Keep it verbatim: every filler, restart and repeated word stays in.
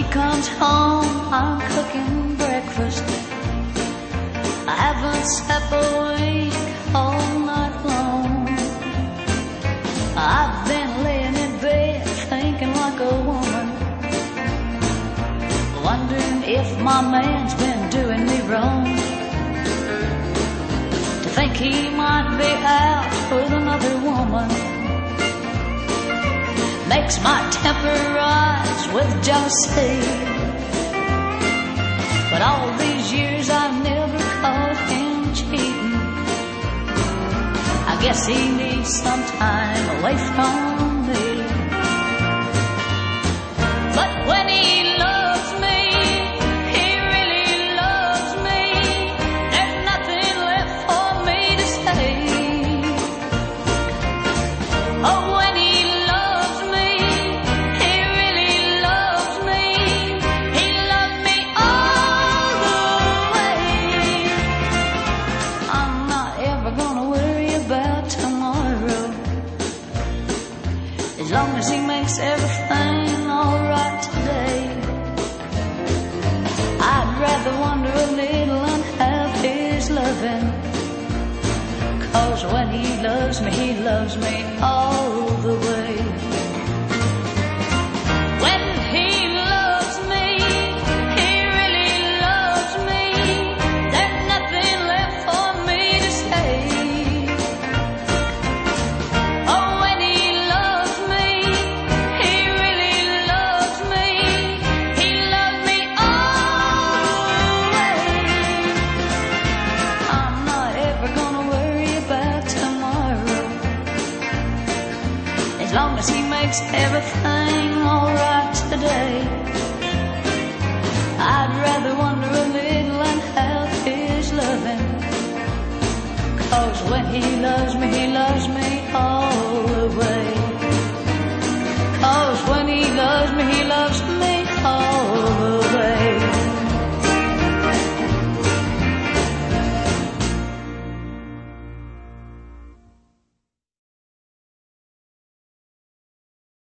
comes home, I'm cooking breakfast. I haven't slept a wink all night long. I've been laying in bed thinking like a woman, wondering if my man's been doing me wrong. To think he might be out with another woman makes my temper rise with jealousy. But all these years I've never caught him cheating. I guess he needs some time away from me. But when he loves me, he really loves me. There's nothing left for me to say. Oh, when he loves me, he really loves me. He loves me all the way. I'm not ever gonna worry about tomorrow, as long as he makes everything alright today. I'd rather wonder a little and have his loving, 'cause when he loves me, he loves me all the way. When he loves me, he really loves me. There's nothing left for me to say. Oh, when he loves me, he really loves me. He loves me all the way. I'm not ever gonna worry about tomorrow, as long as he makes everything alright today. I'd rather wonder a little and have his loving, 'cause when he loves me, he loves me all the way. 'Cause when he loves me, he loves me all the way.